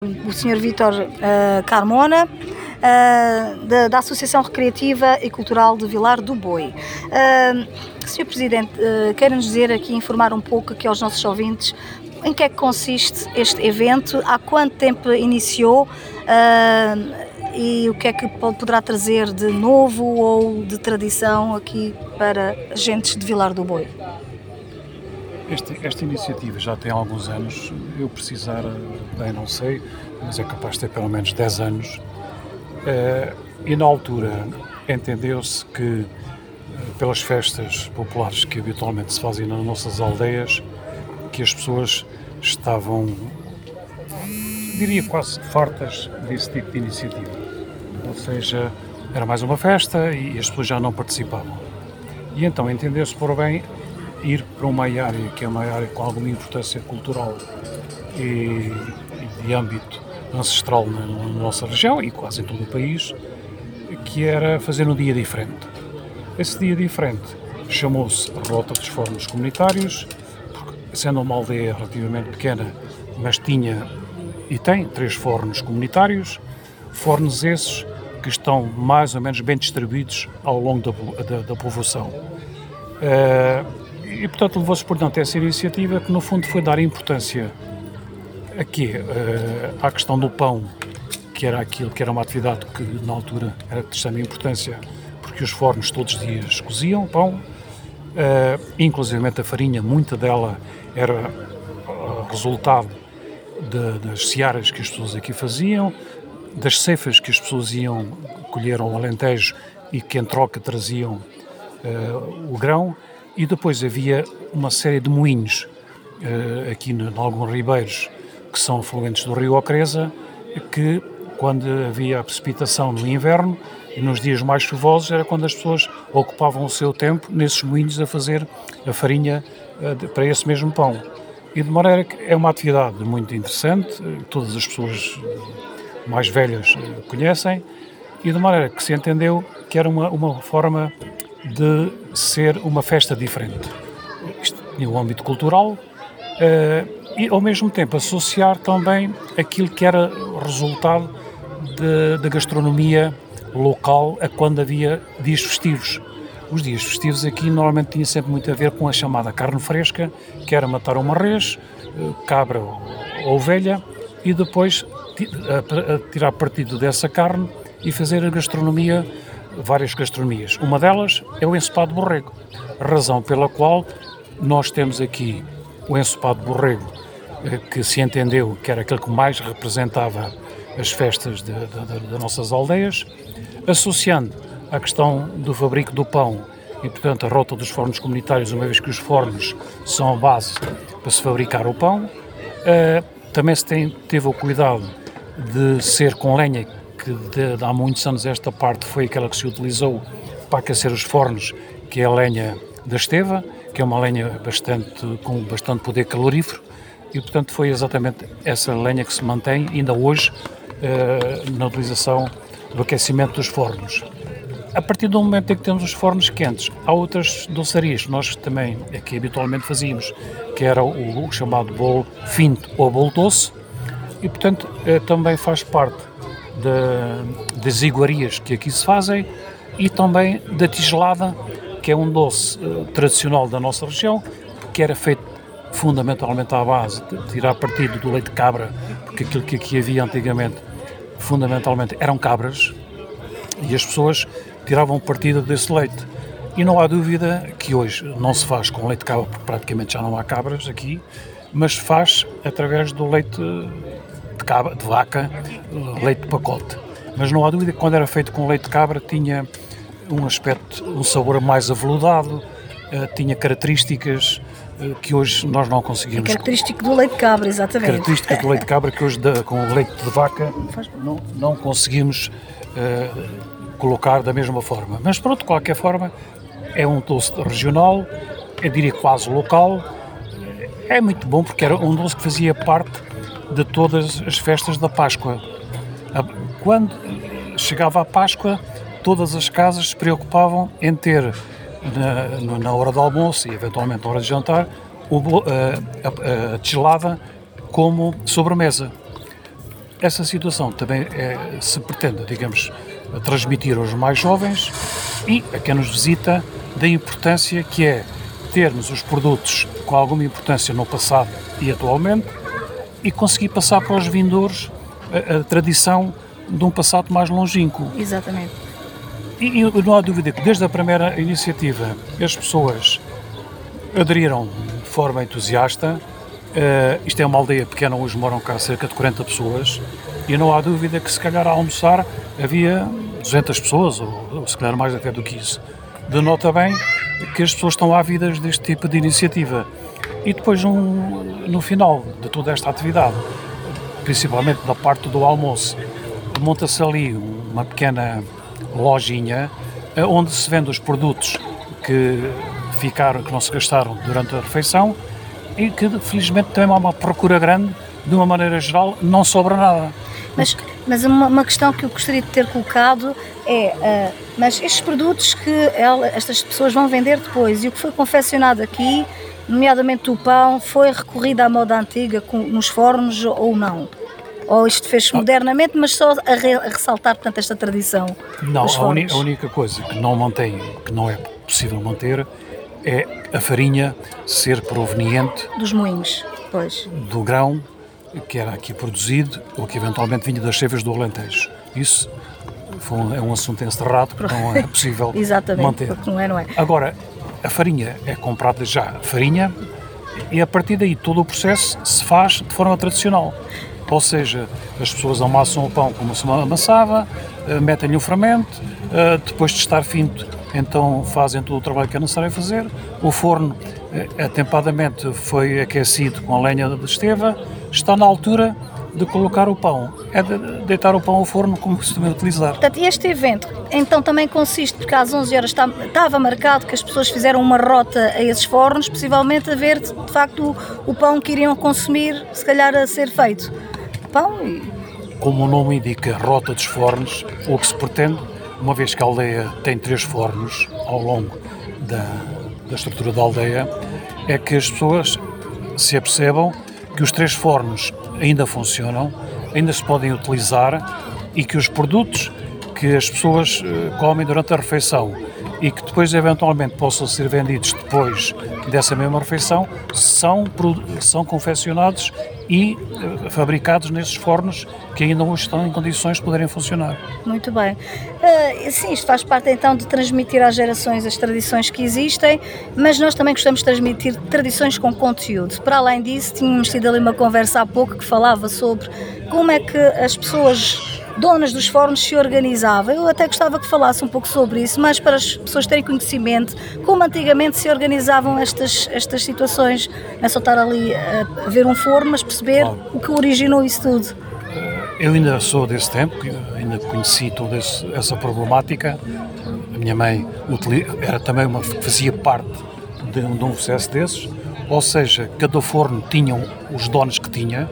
O Sr. Vítor Carmona, da Associação Recreativa e Cultural de Vilar do Boi. Sr. Presidente, quer-nos dizer aqui, informar um pouco aqui aos nossos ouvintes em que é que consiste este evento, há quanto tempo iniciou e o que é que poderá trazer de novo ou de tradição aqui para agentes de Vilar do Boi? Esta iniciativa já tem alguns anos, eu precisar, bem não sei, mas é capaz de ter pelo menos 10 anos, e na altura entendeu-se que, pelas festas populares que habitualmente se fazem nas nossas aldeias, que as pessoas estavam, diria quase fartas desse tipo de iniciativa. Ou seja, era mais uma festa e as pessoas já não participavam. E então entendeu-se por bem ir para uma área que é uma área com alguma importância cultural e de âmbito ancestral na nossa região e quase em todo o país, que era fazer um dia diferente. Esse dia diferente chamou-se Rota dos Fóruns Comunitários, porque, sendo uma aldeia relativamente pequena, mas tinha e tem 3 fóruns comunitários, fóruns esses que estão mais ou menos bem distribuídos ao longo da povoação. E, portanto, levou-se, portanto, essa iniciativa que, no fundo, foi dar importância aqui à questão do pão, que era aquilo que era uma atividade que, na altura, era de extrema importância, porque os fornos todos os dias coziam pão, inclusivamente a farinha, muita dela era resultado das searas que as pessoas aqui faziam, das ceifas que as pessoas iam colher ao Alentejo e que, em troca, traziam o grão. E depois havia uma série de moinhos aqui em alguns ribeiros que são afluentes do rio Ocreza, que quando havia a precipitação no inverno e nos dias mais chuvosos era quando as pessoas ocupavam o seu tempo nesses moinhos a fazer a farinha para esse mesmo pão. E de maneira que é uma atividade muito interessante, todas as pessoas mais velhas conhecem, e de maneira que se entendeu que era uma forma de ser uma festa diferente. Isto tinha um âmbito cultural e, ao mesmo tempo, associar também aquilo que era resultado da gastronomia local a quando havia dias festivos. Os dias festivos aqui normalmente tinham sempre muito a ver com a chamada carne fresca, que era matar uma res, cabra ou ovelha, e depois tirar partido dessa carne e fazer a gastronomia, várias gastronomias. Uma delas é o ensopado de borrego, razão pela qual nós temos aqui o ensopado de borrego, que se entendeu que era aquele que mais representava as festas das nossas aldeias, associando a questão do fabrico do pão e, portanto, a rota dos fornos comunitários, uma vez que os fornos são a base para se fabricar o pão. Também teve o cuidado de ser com lenha, que há muitos anos esta parte foi aquela que se utilizou para aquecer os fornos, que é a lenha da esteva, que é uma lenha com bastante poder calorífero, e portanto foi exatamente essa lenha que se mantém ainda hoje na utilização do aquecimento dos fornos. A partir do momento em que temos os fornos quentes, há outras doçarias que nós também aqui habitualmente fazíamos, que era o chamado bolo finto ou bolo doce, e portanto também faz parte das iguarias que aqui se fazem e também da tigelada, que é um doce tradicional da nossa região, que era feito fundamentalmente à base de tirar partido do leite de cabra, porque aquilo que aqui havia antigamente fundamentalmente eram cabras e as pessoas tiravam partido desse leite. E não há dúvida que hoje não se faz com leite de cabra, porque praticamente já não há cabras aqui, mas faz através do leite de vaca, leite de pacote. Mas não há dúvida que quando era feito com leite de cabra tinha um aspecto, um sabor mais aveludado, tinha características que hoje nós não conseguimos. É característico do leite de cabra, exatamente. Característica do leite de cabra que hoje com o leite de vaca não conseguimos colocar da mesma forma. Mas pronto, de qualquer forma, é um doce regional, eu diria quase local, é muito bom porque era um doce que fazia parte de todas as festas da Páscoa. Quando chegava a Páscoa, todas as casas se preocupavam em ter na hora do almoço e eventualmente na hora de jantar a tigelada como sobremesa. essa situação também se pretende, digamos, transmitir aos mais jovens e a quem nos visita da importância que é termos os produtos com alguma importância no passado e atualmente e conseguir passar para os vindouros a tradição de um passado mais longínquo. Exatamente. E não há dúvida que desde a primeira iniciativa as pessoas aderiram de forma entusiasta. Isto é uma aldeia pequena, hoje moram cá cerca de 40 pessoas e não há dúvida que se calhar a almoçar havia 200 pessoas ou se calhar mais até do que isso. Denota bem que as pessoas estão ávidas deste tipo de iniciativa. E depois no final de toda esta atividade, principalmente da parte do almoço, monta-se ali uma pequena lojinha onde se vende os produtos que ficaram, que não se gastaram durante a refeição e que felizmente também há uma procura grande, de uma maneira geral não sobra nada. Mas uma questão que eu gostaria de ter colocado é, mas estes produtos que estas pessoas vão vender depois e o que foi confeccionado aqui, nomeadamente o pão, foi recorrido à moda antiga nos fornos ou não? Ou isto fez-se modernamente, mas só a ressaltar, portanto, esta tradição? Não, a única coisa que não mantém, que não é possível manter, é a farinha ser proveniente dos moinhos, pois. Do grão que era aqui produzido ou que eventualmente vinha das cheias do Alentejo. Isso é um assunto encerrado que não é possível Exatamente, manter. Porque não é. Agora, a farinha é comprada já, farinha, e a partir daí todo o processo se faz de forma tradicional. Ou seja, as pessoas amassam o pão como se amassava, metem-lhe o fermento, depois de estar finto, então fazem todo o trabalho que é necessário fazer. O forno, atempadamente, foi aquecido com a lenha de esteva, está na altura de colocar o pão. É de deitar o pão ao forno como costuma utilizar. Portanto, este evento, então, também consiste, porque às 11 horas estava marcado que as pessoas fizeram uma rota a esses fornos, possivelmente a ver, de facto, o pão que iriam consumir, se calhar a ser feito. Pão e... Como o nome indica, rota dos fornos, o que se pretende, uma vez que a aldeia tem 3 fornos ao longo da estrutura da aldeia, é que as pessoas se apercebam que os 3 fornos ainda funcionam, ainda se podem utilizar e que os produtos que as pessoas comem durante a refeição e que depois eventualmente possam ser vendidos depois dessa mesma refeição são confeccionados e fabricados nesses fornos que ainda hoje estão em condições de poderem funcionar. Muito bem. Sim, isto faz parte então de transmitir às gerações as tradições que existem, mas nós também gostamos de transmitir tradições com conteúdo. Para além disso, tínhamos tido ali uma conversa há pouco que falava sobre como é que as pessoas donas dos fornos se organizavam. Eu até gostava que falasse um pouco sobre isso, mas para as pessoas terem conhecimento, como antigamente se organizavam estas situações. Não é só estar ali a ver um forno, mas perceber o que originou isso tudo. Eu ainda sou desse tempo, ainda conheci toda essa problemática. A minha mãe era também fazia parte de um processo desses, ou seja, cada forno tinha os donos que tinha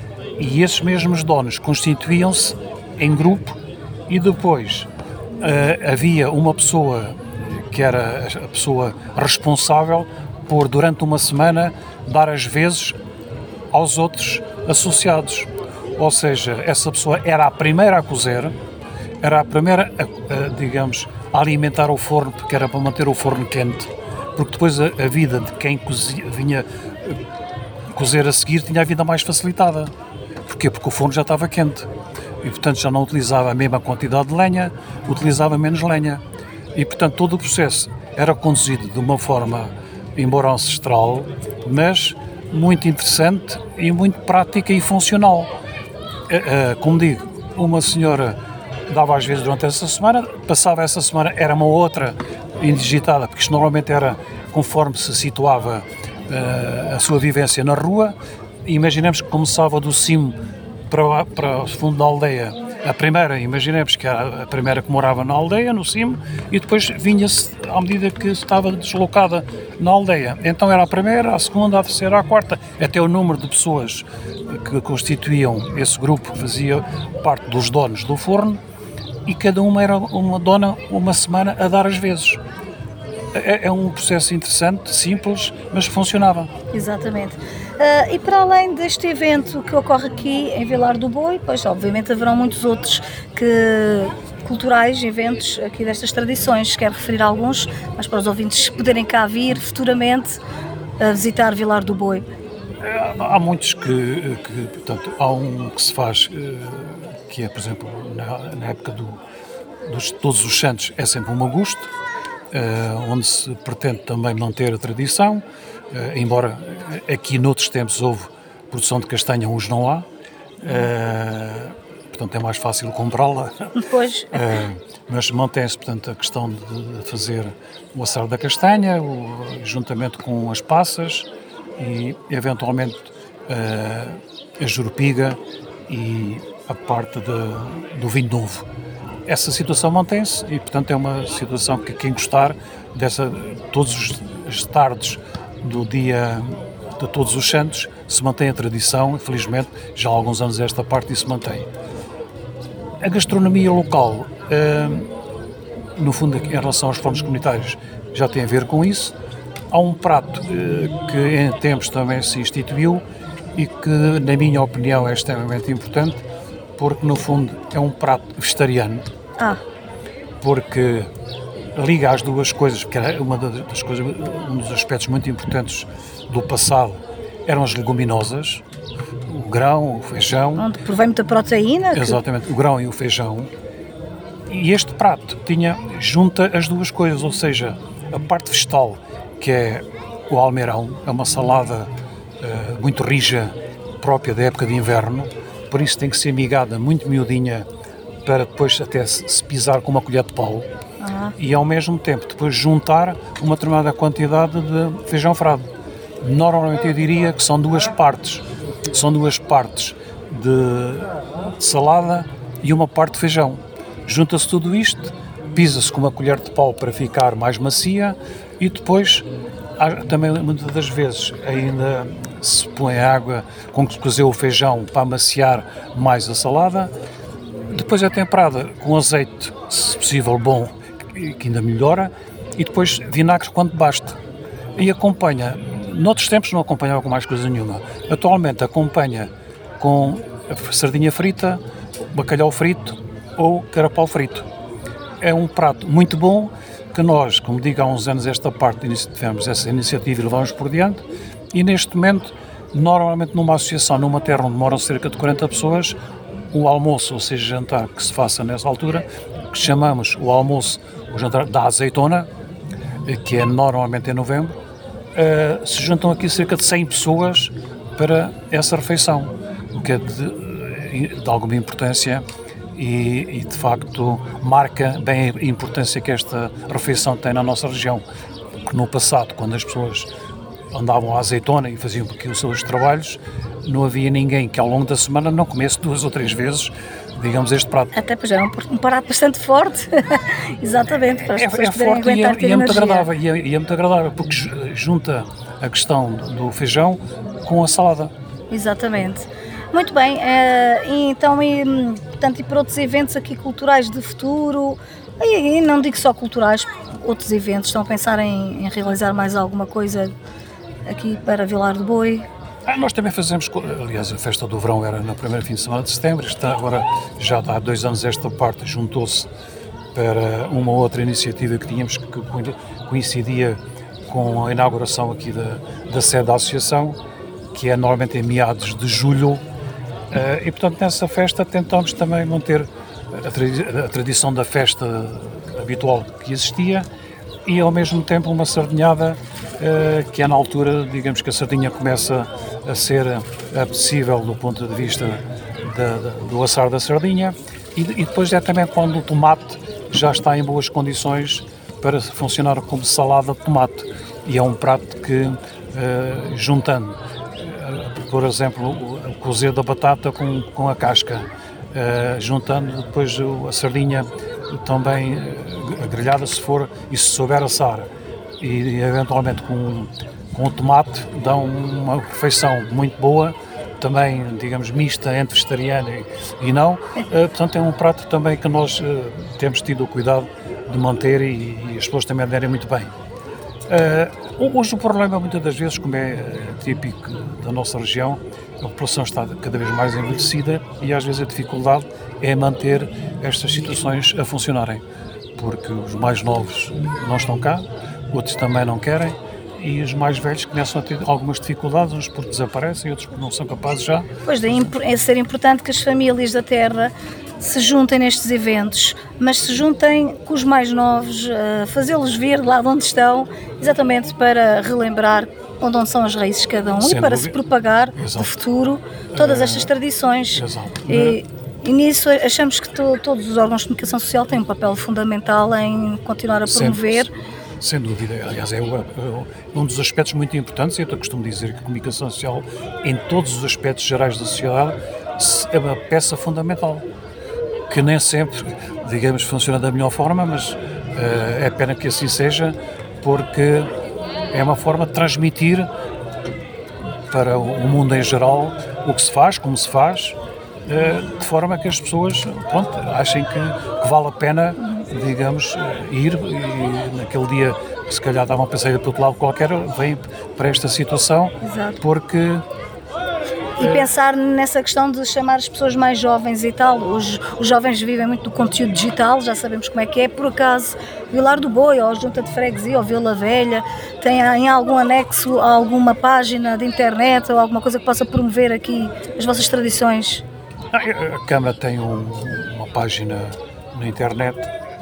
e esses mesmos donos constituíam-se em grupo e depois havia uma pessoa que era a pessoa responsável por, durante uma semana, dar as vezes aos outros associados. Ou seja, essa pessoa era a primeira a cozer, era a primeira, digamos, a alimentar o forno, porque era para manter o forno quente, porque depois a vida de quem vinha cozer a seguir tinha a vida mais facilitada. Porquê? Porque o forno já estava quente e, portanto, já não utilizava a mesma quantidade de lenha, utilizava menos lenha. E, portanto, todo o processo era conduzido de uma forma, embora ancestral, mas muito interessante e muito prática e funcional. Como digo, uma senhora dava às vezes durante essa semana, passava essa semana, era uma outra indigitada, porque isto normalmente era conforme se situava a sua vivência na rua. Imaginemos que começava do cimo para o fundo da aldeia. A primeira, imaginemos que era a primeira que morava na aldeia, no cimo, e depois vinha-se à medida que estava deslocada na aldeia. Então era a primeira, a segunda, a terceira, a quarta, até o número de pessoas que constituíam esse grupo fazia parte dos donos do forno, e cada uma era uma dona uma semana a dar as vezes. É um processo interessante, simples, mas funcionava. Exatamente. E para além deste evento que ocorre aqui em Vilar do Boi, pois obviamente haverão muitos outros culturais, eventos aqui destas tradições. Quero referir alguns, mas para os ouvintes poderem cá vir futuramente a visitar Vilar do Boi. Há muitos portanto, há um que se faz, que é, por exemplo, na época dos Todos os Santos, é sempre um agosto, onde se pretende também manter a tradição, embora aqui noutros tempos houve produção de castanha, hoje não há, portanto é mais fácil comprá-la. Pois. Mas mantém-se, portanto, a questão de fazer o assar da castanha, juntamente com as passas e, eventualmente, a jurupiga e a parte do vinho novo. Essa situação mantém-se e, portanto, é uma situação que quem gostar todos os tardes do dia de Todos os Santos se mantém a tradição e, felizmente, já há alguns anos esta parte isso se mantém. A gastronomia local, no fundo, em relação aos fornos comunitários, já tem a ver com isso. Há um prato que em tempos também se instituiu e que, na minha opinião, é extremamente importante, porque, no fundo, é um prato vegetariano. Porque liga as duas coisas, porque era um dos aspectos muito importantes do passado eram as leguminosas, o grão, o feijão. Onde provém muita proteína. Exatamente, o grão e o feijão. E este prato junta as duas coisas, ou seja, a parte vegetal, que é o almeirão, é uma salada muito rija, própria da época de inverno, por isso tem que ser migada muito miudinha, para depois até se pisar com uma colher de pau e ao mesmo tempo depois juntar uma determinada quantidade de feijão frado. Normalmente eu diria que são duas partes de salada e uma parte de feijão. Junta-se tudo isto, pisa-se com uma colher de pau para ficar mais macia e depois também muitas das vezes ainda se põe água com que se cozeu o feijão para amaciar mais a salada. Depois é temperada com azeite, se possível bom, que ainda melhora, e depois vinagre quanto basta. E acompanha, noutros tempos não acompanhava com mais coisa nenhuma, atualmente acompanha com sardinha frita, bacalhau frito ou carapau frito. É um prato muito bom que nós, como digo, há uns anos esta parte tivemos essa iniciativa e levamos por diante, e neste momento, normalmente numa associação, numa terra onde moram cerca de 40 pessoas, o almoço, ou seja, jantar que se faça nessa altura, que chamamos o jantar da azeitona, que é normalmente em novembro, se juntam aqui cerca de 100 pessoas para essa refeição, o que é de alguma importância e de facto marca bem a importância que esta refeição tem na nossa região, porque no passado, quando as pessoas andavam à azeitona e faziam aqui os seus trabalhos, não havia ninguém que ao longo da semana não comesse 2 ou 3 vezes, digamos, este prato. Até pois é um prato bastante forte, exatamente, para as pessoas poderem forte aguentar e é muito agradável, e é muito agradável, porque junta a questão do feijão com a salada. Exatamente. Muito bem, portanto, e para outros eventos aqui culturais de futuro, e não digo só culturais, outros eventos, estão a pensar em realizar mais alguma coisa aqui para Vilar do Boi? Nós também fazemos, aliás, a festa do verão era no primeiro fim de semana de setembro, agora já há 2 anos esta parte juntou-se para uma outra iniciativa que tínhamos que coincidia com a inauguração aqui da sede da associação, que é normalmente em meados de julho, e portanto nessa festa tentamos também manter a tradição da festa habitual que existia e ao mesmo tempo uma sardinhada que é na altura, digamos que a sardinha começa a ser apetecível do ponto de vista do assar da sardinha e depois é também quando o tomate já está em boas condições para funcionar como salada de tomate e é um prato que juntando por exemplo o cozer da batata com a casca, juntando depois a sardinha também grelhada se souber assar e eventualmente com o tomate dá uma refeição muito boa, também digamos mista entre vegetariana e não, portanto é um prato também que nós temos tido o cuidado de manter e as pessoas também aderem muito bem. Hoje o problema, muitas das vezes, como é típico da nossa região, a população está cada vez mais envelhecida e às vezes a dificuldade é manter estas situações a funcionarem, porque os mais novos não estão cá, outros também não querem, e os mais velhos começam a ter algumas dificuldades, uns porque desaparecem, outros porque não são capazes já. Pois daí é ser importante que as famílias da terra se juntem nestes eventos, mas se juntem com os mais novos, fazê-los vir lá de onde estão, exatamente para relembrar onde são as raízes de cada um. Sem e para dúvida. Se propagar no futuro todas estas tradições. Exato. E nisso achamos que todos os órgãos de comunicação social têm um papel fundamental em continuar a promover. Sem dúvida, aliás, é um dos aspectos muito importantes. Eu costumo dizer que a comunicação social, em todos os aspectos gerais da sociedade, é uma peça fundamental, que nem sempre, digamos, funciona da melhor forma, mas é pena que assim seja, porque é uma forma de transmitir para o mundo em geral o que se faz, como se faz, de forma que as pessoas, achem que vale a pena, digamos, ir e naquele dia que se calhar davam para sair para outro lado qualquer, vêm para esta situação. Exato. Porque... E pensar nessa questão de chamar as pessoas mais jovens e tal. Os jovens vivem muito do conteúdo digital, já sabemos como é que é. Por acaso, Vilar do Boi, ou Junta de Freguesia, ou Vila Velha, tem em algum anexo alguma página de internet ou alguma coisa que possa promover aqui as vossas tradições? A Câmara tem uma página na internet.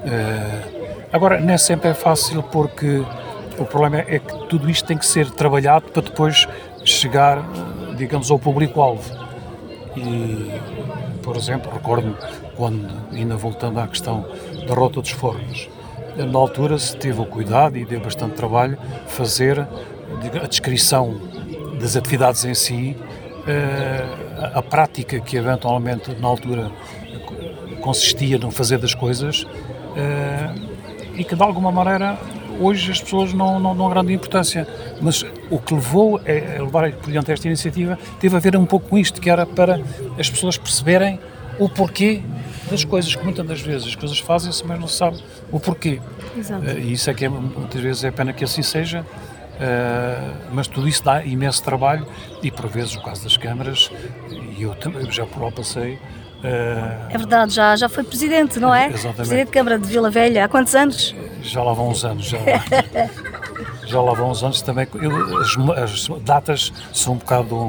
Agora, nem sempre é fácil, porque o problema é que tudo isto tem que ser trabalhado para depois chegar, digamos, ao público-alvo. E, por exemplo, recordo-me quando, ainda voltando à questão da Rota dos Fornos, na altura se teve o cuidado e deu bastante trabalho fazer a descrição das atividades em si, a prática que eventualmente na altura consistia no fazer das coisas, e que de alguma maneira hoje as pessoas não dão grande importância, mas o que levou a levar por diante esta iniciativa teve a ver um pouco com isto, que era para as pessoas perceberem o porquê das coisas, que muitas das vezes as coisas fazem-se, mas não se sabe o porquê. Exato. E isso é que muitas vezes é pena que assim seja, mas tudo isso dá imenso trabalho e por vezes o caso das câmaras, e eu também já por lá passei. É verdade, já foi presidente, não é? Exatamente. Presidente de Câmara de Vila Velha, há quantos anos? Já lá vão uns anos, já lá vão uns anos também. As datas são um bocado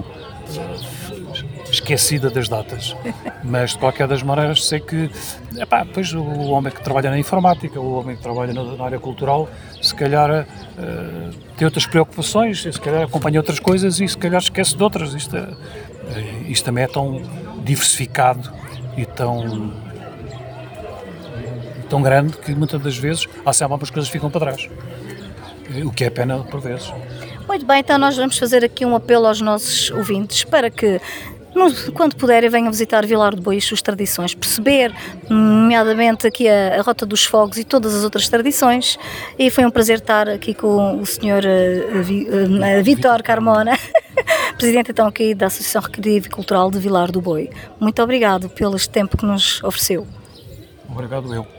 esquecida das datas, mas de qualquer das maneiras sei que depois o homem que trabalha na informática, o homem que trabalha na área cultural, se calhar tem outras preocupações, se calhar acompanha outras coisas e se calhar esquece de outras. Isto também é tão diversificado e tão grande que muitas das vezes há sempre algumas coisas que ficam para trás, o que é pena por vezes. Muito bem, então nós vamos fazer aqui um apelo aos nossos ouvintes para que, quando puderem, venham visitar Vilar do Boi e as suas tradições, perceber, nomeadamente aqui a Rota dos Fogos e todas as outras tradições. E foi um prazer estar aqui com o Sr. Vítor Carmona, presidente então aqui da Associação Recreativa e Cultural de Vilar do Boi. Muito obrigado pelo tempo que nos ofereceu. Obrigado eu.